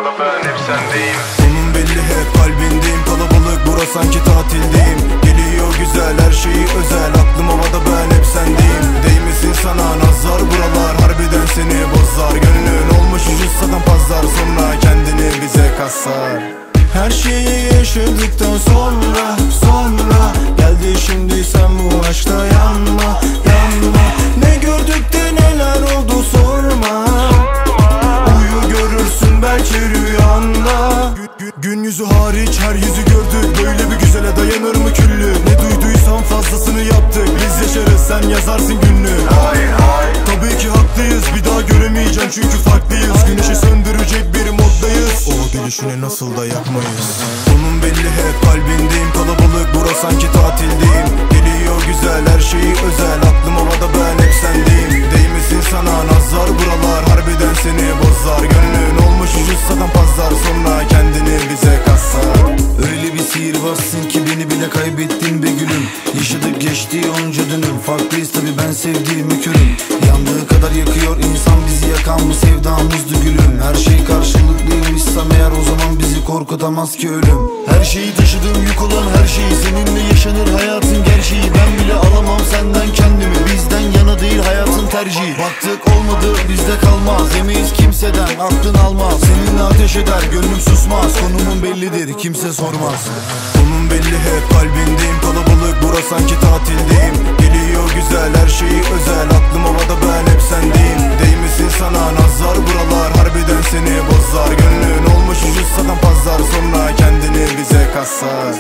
havada ben hep sendeyim. Sonun belli hep kalbindeyim. Kalabalık bura sanki tatildeyim. Geliyor güzel her şeyi özel. Aklım havada ben hep sendeyim. Değmesin sana nazar buralar. Harbiden seni bozar. Gönlün olmuş ucuz satan pazar. Sonra kendini bize kasar. Her şeyi yaşadıktan sonra geldi şimdi sen bu aşkta yanma. Ne gördük de neler oldu sorma. Uyu görürsün belki rüyanda. Gün yüzü hariç her yüzü gördük. Böyle bir güzele dayanır mı küllü? Ne duyduysan fazlasını yaptık. Biz yaşarız sen yazarsın günlük. Tabii ki haklıyız, bir daha göremeyeceğim çünkü farklıyız. Güneşi söndürecek bir moddayız. O gülüşüne nasıl da yakmayız. Sonun belli hep kalbindeyim. Kalabalık bura sanki tatildeyim. Geliyor güzel her şeyi özel. Aklım havada ben hep sendeyim. Değmesin sana nazar buralar. Harbiden seni bozar. Gönlün olmuş ucuz satan pazar. Sonra kendini bize kasar. Öyle bir sihirbazsın ki beni bile kaybettin be gülüm. Yaşadık geçti onca dönüm. Farklıyız tabi ben sevdiğimi körüm. Yandığı kadar yakıyor insan bizi yakan bu sevdamızdı gülüm. Her şey karşılıklıymışsam eğer o zaman bizi korkutamaz ki ölüm. Her şeyi taşıdığım yük olan her şeyi, seninle yaşanır hayatın gerçeği. Ben bile alamam senden kendimi, bizden yana değil hayatın tercihi. Baktık olmadı bizde kalmaz, yemeyiz kimseden aklın almaz. Seninle ateş eder gönlüm susmaz, konumun bellidir kimse sormaz. Sonun belli hep kalbindeyim. Kalabalık bura sanki tatildeyim. Geliyor güzel her şeyi özel. Aklım havada ben hep sendeyim. Değmesin sana nazar buralar. Harbiden seni bozar. Gönlün olmuş ucuz satan pazar. Sonra kendini bize kasar.